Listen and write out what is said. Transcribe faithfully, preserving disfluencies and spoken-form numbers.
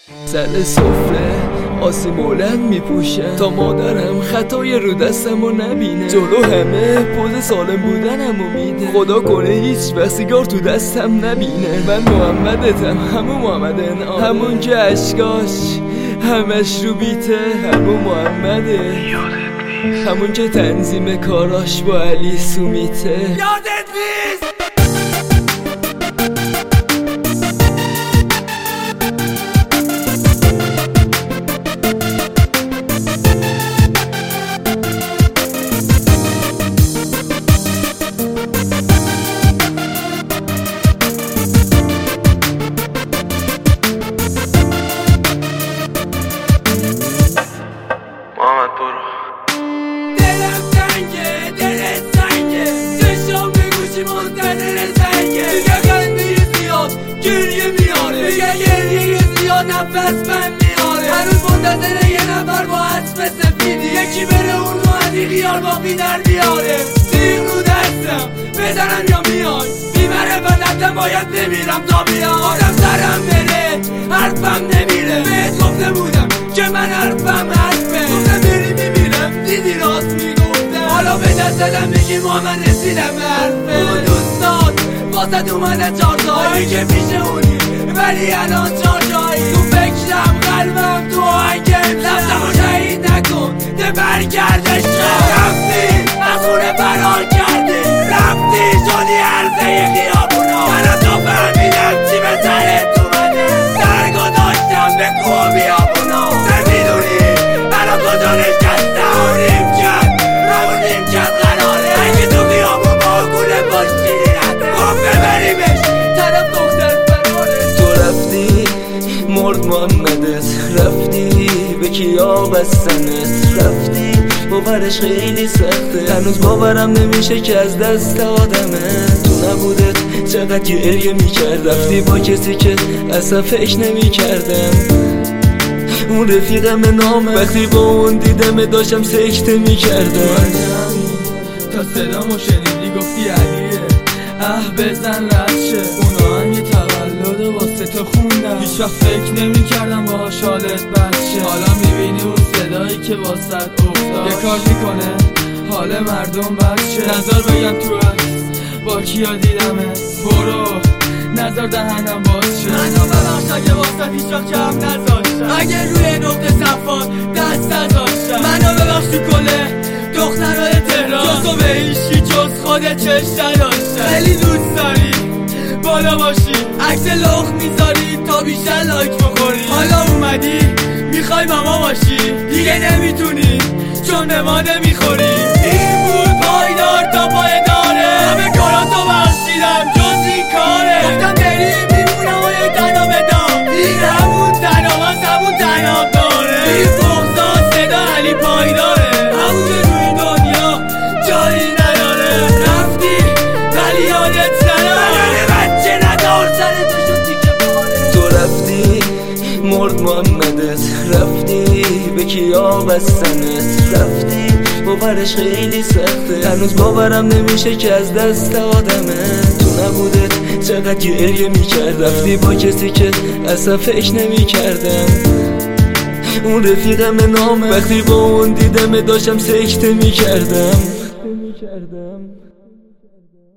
سر سفره آسی مولد میپوشم تا مادرم خطای رو دستم رو نبینه. جلو همه پوز سالم بودنمو میده. خدا کنه هیچ وقت سیگار تو دستم نبینه. من محمدتم، همون محمد انعام، همون که اشکاش همش رو بیته، همون محمده، همون که تنظیم کاراش با علی سومیته. یادت نیست محمد برو. دلم تنگه، دلت سنگه، چشام به گوشی منتظر زنگه. دیگه خنده زیاد گریه میاره، دیگه گریه زیاد نفس بند میاره. هنوز منتظر یه نفر با اسب سفیدی، یکی بره اون رو ازی خیال باقی در بیاره. تیغ رو دستم بزنم یا میای، بیمره بدتم باید بمیرم تا بیام. آدم سرم بره حرفم نمیره، بهت گفته بودم که من حرفم حرفه. گفتم بری میمیرم دیدی راست میگفتم. حالا به دست دادم میگی محمد رسیدم حرفه. اون دوستان واسه اومده چار جایی که پیش اونی، ولی الان چار جایی. تو فکرم قلبم تو آهنگم، لفتم رو شهید نکن ده برگرد عشقم. رفتی از خونه فرار کردی، رفتی شدی عرضه خیابونا. من تو فهمیدم چی به سرت اومده، درگو داشتم به کوه بیابونا. نمیدونی الان کجا نشستم، اون نیمکت همون نیمکت قراره. اگه تو بیابون با گونه باشی گفت ببریمش طرف دختر فراره. تو رفتی مرد محمدت، رفتی به کیا بستنت، رفتی باورش خیلی سخته. هنوز باورم نمیشه که از دست آدمه. تو نبودت چقدر گریه میکرد، رفتی با کسی که اصلا فکر نمیکردم. اون رفیقم نامه، وقتی با اون دیدم داشتم سکته میکردم. تا صدامو شنیدی گفتی علیه، اه بزن رشه. اون آهنگ تولد واسه تو خوندم، هیچ وقت فکر نمی کردم باهاش حالت بد شه. حالا میبینی اون صدایی که واسه افتاد یه کار میکنه حال مردم بد شه. نظر بگم تو عکس با کیا دیدمه، برو نظر دهنم باز شه. منو ببخش اگه واسه هیچ وقت کم نذاشتم، اگه روی نقطه صفات دست نذاشتم. منو ببخش تو کله دخترای تهران، جز تو به هیچی جز خودت چشم نداشتم. خیلی دوست داری بالا باشی، عکس لخ میذاری تا بیشتر لایک بخوری. حالا اومدی میخوای ماما باشی، دیگه نمیتونی چون به ما نمیخوری. این بود پایدار تا پای داره، همه کاراتو بخشیدم جز این کاره. گفتم بری میمونم و یک تنها بدام، این همون تنها از همون تنها داره. این بغضا صدا علی پایداره، همون روی دنیا جایی نداره. رفتی ولی یادت نره، بچه ندار سر تو شد تیکه باره. تو رفتی مرد محمدت، رفتی به کیا بستنت، رفتی باورش خیلی سخته. هنوز باورم نمیشه که از دست آدمه. تو نبودت چقدر گریه میکرد، رفتی با کسی که اصلا فکر نمیکردم. اون رفیقم نامه، وقتی با اون دیدم داشتم سکته میکردم.